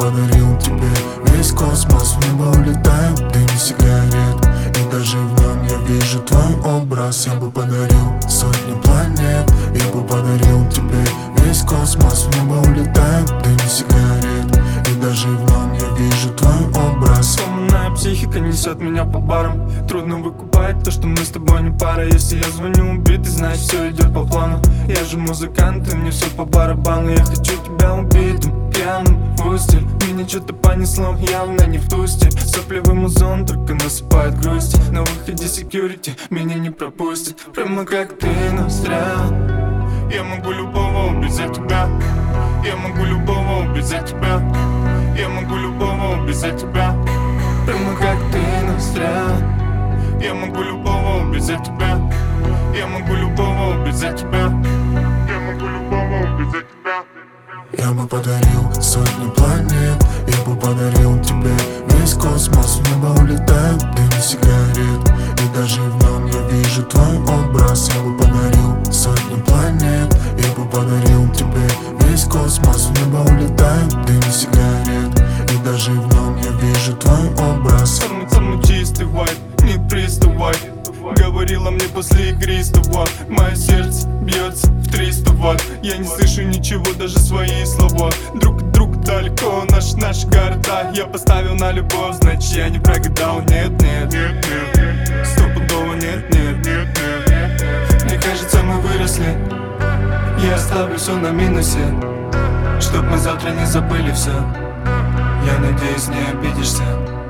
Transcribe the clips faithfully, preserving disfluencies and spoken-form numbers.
подарил тебе весь космос. В небо улетает дым сигарет, и даже в нем я вижу твой образ. Я бы подарил сотни планет, я бы подарил тебе весь космос. В небо улетает дым сигарет, и даже в нем я вижу твой образ. Сломанная психика несет меня по барам. Трудно выкупать то, что мы с тобой не пара. Если я звоню убитый, значит все идет по плану. Я же музыкант, и мне все по барабану. Я хочу тебя убитым, пьяным в устель. Меня что-то понесло, явно не в ту стиль. Сопливый музон только насыпает грусть. На выходе security меня не пропустит. Прямо как ты, но зря. Я могу любого убить за тебя. Я могу любого убить за тебя. Я могу любого убить за тебя. Прямо как ты, но зря. Я могу любого убить за тебя. Я могу любого убить за тебя. Я могу любого убить за тебя. Я бы подарил сотни планет, я бы подарил тебе весь космос. В небо улетает дым сигарет, и даже в нем я вижу твой образ. Я бы подарил сотни планет, я бы подарил тебе весь космос. В небо улетает дым сигарет, и даже в нем я вижу твой образ. Самый-самый чистый вайб, не приставай. Говорила мне после игристого. Мое сердце бьется в триста ватт. Я не слышу ничего, даже свои слова. Друг от друга далеко, наш, наши города. Я поставил на любовь, значит я не прогадал. Нет, нет, нет, нет. Стопудово нет, нет, нет, нет. Мне кажется, мы выросли. Я оставлю все на минусе, чтоб мы завтра не забыли все. Я надеюсь, не обидишься.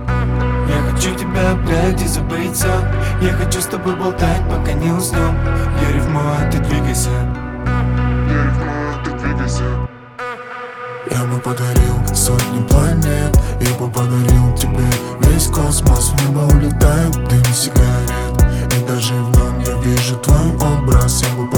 Я хочу тебя обнять и забыть все. Я хочу с тобой болтать, пока не уснем. Я рифмую, а ты двигайся. Я рифмую, а ты двигайся. Я бы подарил сотни планет, я бы подарил тебе весь космос. В небо улетает дым сигарет, и даже в нем я вижу твой образ. Я бы